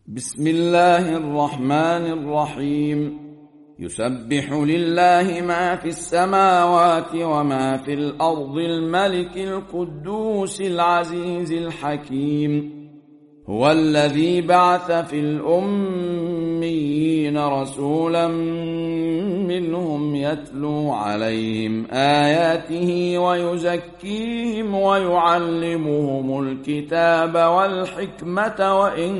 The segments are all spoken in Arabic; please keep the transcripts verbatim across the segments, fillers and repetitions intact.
بسم الله الرحمن الرحيم يسبح لله ما في السماوات وما في الأرض الملك القدوس العزيز الحكيم هو الذي بعث في الأميين رسولا منهم يتلو عليهم آياته ويزكيهم ويعلمهم الكتاب والحكمة وإن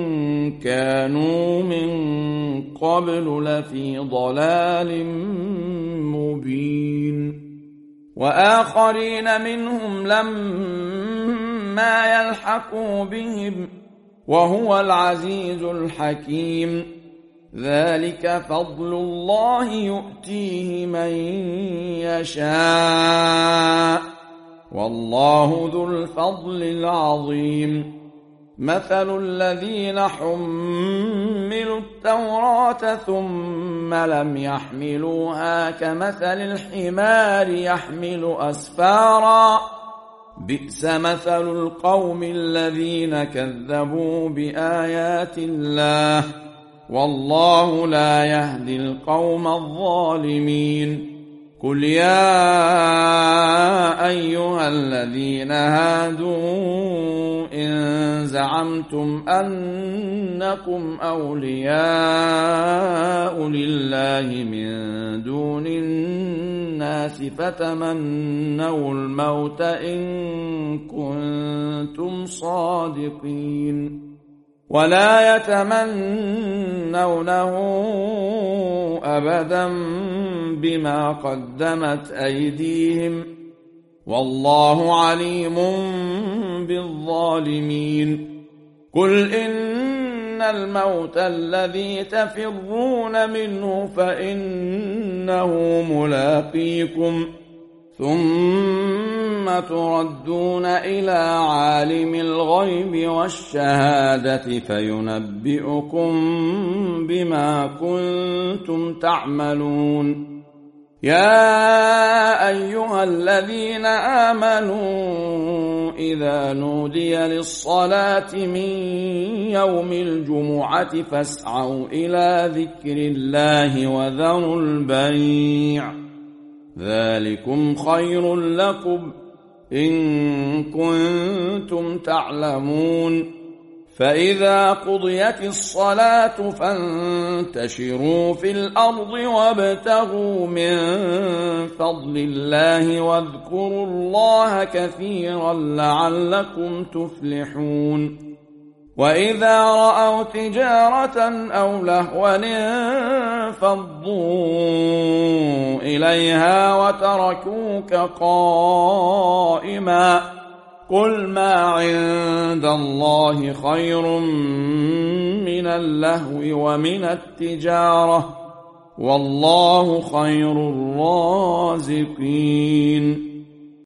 كانوا من قبل لفي ضلال مبين وآخرين منهم لما يلحقوا بهم وهو العزيز الحكيم ذلك فضل الله يؤتيه من يشاء والله ذو الفضل العظيم مثل الذين حملوا التوراة ثم لم يحملوها كمثل الحمار يحمل أسفارا بئس مثل القوم الذين كذبوا بآيات الله والله لا يهدي القوم الظالمين قل يا أيها الذين هادوا إن زعمتم أنكم أولياء لله من دون الناس فتمنوا الموت إن كنتم صادقين ولا يتمنونه أبدا بما قدمت أيديهم والله عليم بالظالمين قل إن الموت الذي تفرون منه فإنه ملاقيكم ثم تردون إلى عالم الغيب والشهادة فينبئكم بما كنتم تعملون يا أيها الذين آمنوا إذا نودي للصلاة من يوم الجمعة فاسعوا إلى ذكر الله وذروا البيع ذلكم خير لكم إن كنتم تعلمون فإذا قضيت الصلاة فانتشروا في الأرض وابتغوا من فضل الله واذكروا الله كثيرا لعلكم تفلحون وإذا رأوا تجارة أو لهوا انفضوا إليها وتركوك قائما قل ما عند الله خير من اللهو ومن التجارة والله خير الرازقين